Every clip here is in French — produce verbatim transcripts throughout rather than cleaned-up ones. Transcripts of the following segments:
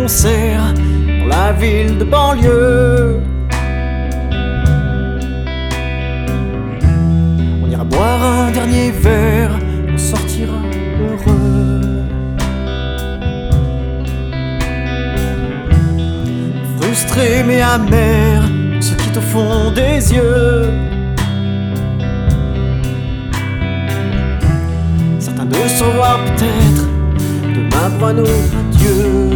concert dans la ville de banlieue. On ira boire un dernier verre, on sortira heureux. Frustré mais amer, on se quitte au fond des yeux. Certains de se revoir peut-être demain pour un autre adieu.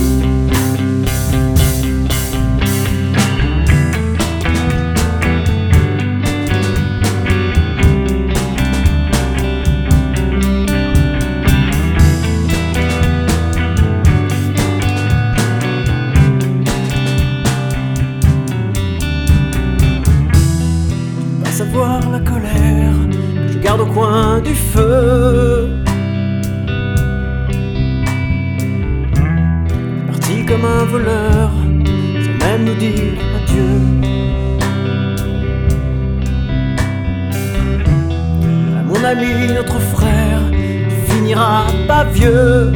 Savoir la colère que je garde au coin du feu. Parti comme un voleur, sans même nous dire adieu. À mon ami, notre frère, tu finiras pas vieux.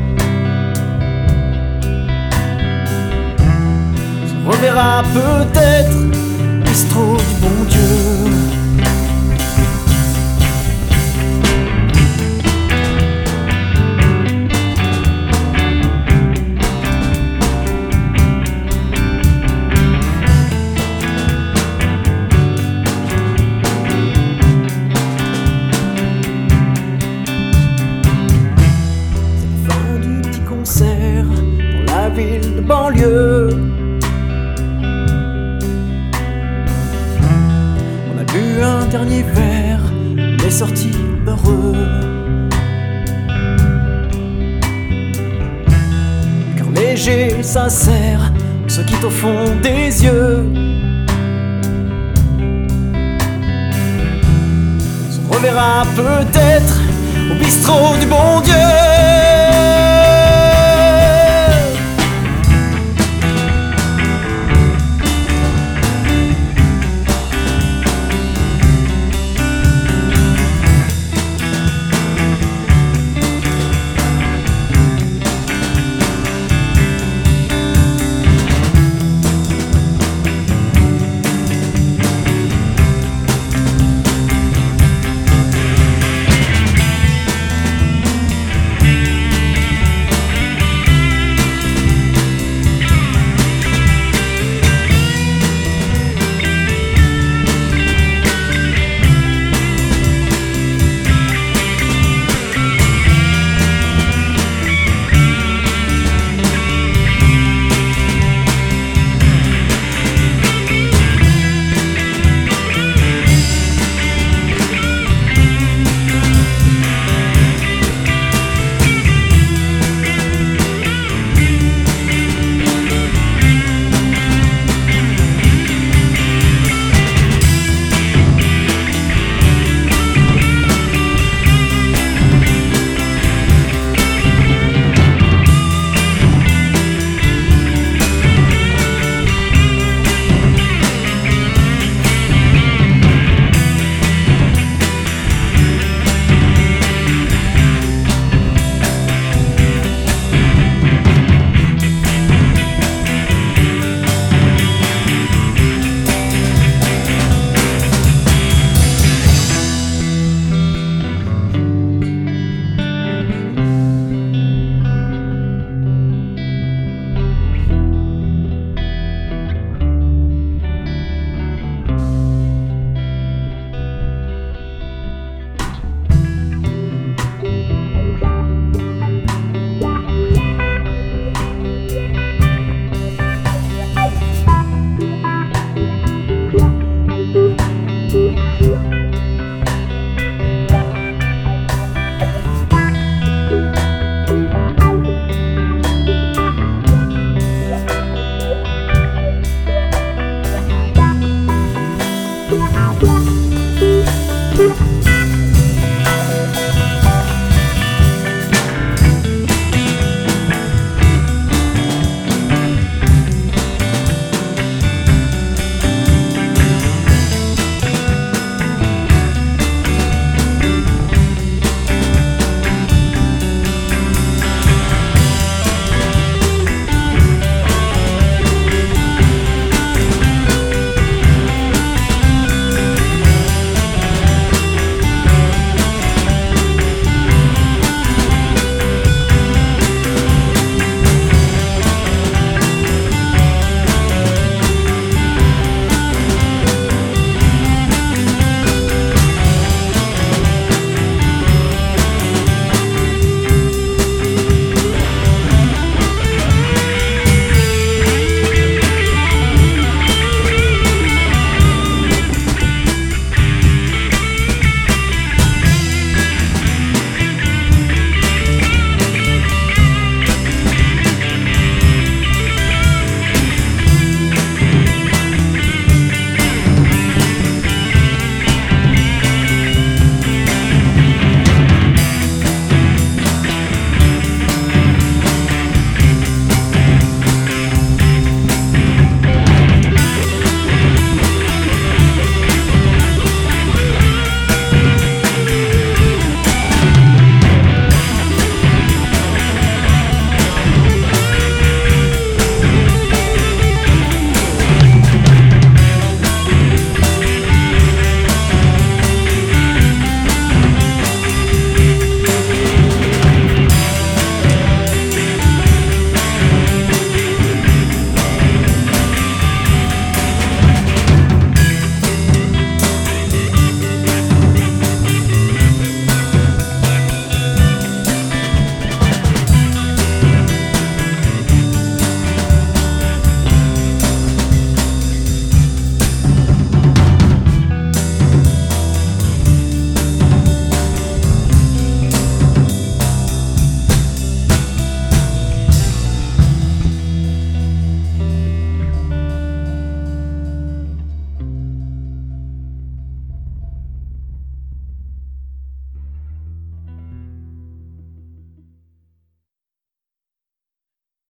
On se reverra peut-être au bistrot du bon Dieu. Dans la ville de banlieue, on a bu un dernier verre, on est sortis heureux. Cœur léger, sincère, on se quitte au fond des yeux. On se reverra peut-être au bistrot du bon Dieu.